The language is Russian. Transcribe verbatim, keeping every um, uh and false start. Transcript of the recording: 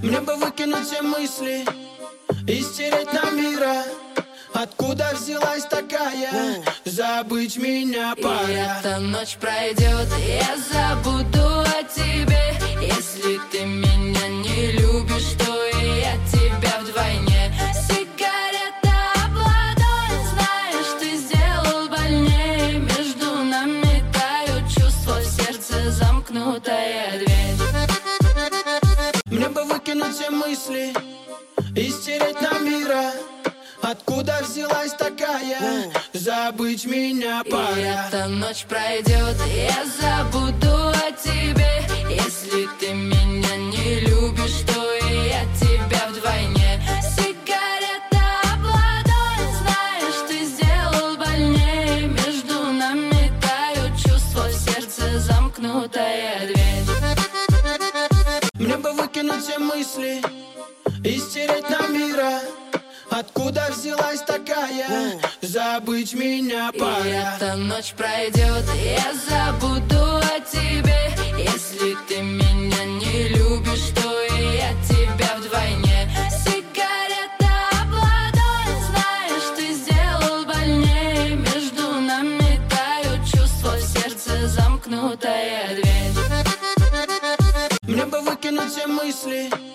Мне бы выкинуть все мысли и стереть нам мира. Откуда взялась такая? Забыть меня пора. И эта ночь пройдет, и я забуду о тебе. Если ты меня не любишь, то и я тебя вдвойне. Сигарета об ладонь, знаешь, ты сделал больнее. Между нами тают чувства, в сердце замкнутая дверь. Мне бы выкинуть все мысли и стереть нам мира. Откуда взялась такая? Забыть меня пора. И эта ночь пройдет, и я забуду о тебе. Если ты меня не любишь, то и я тебя вдвойне. Сигарета об ладонь, знаешь, ты сделал больнее. Между нами тают чувства, в сердце замкнутая дверь. Мне бы выкинуть все мысли и стереть нам мира. Откуда взялась такая? Забыть меня пора. И эта ночь пройдет, и я забуду о тебе. Если ты меня не любишь, то и я тебя вдвойне. Сигарета об ладонь, знаешь, ты сделал больнее. Между нами тают чувства, в сердце замкнутая дверь. Мне бы выкинуть все мысли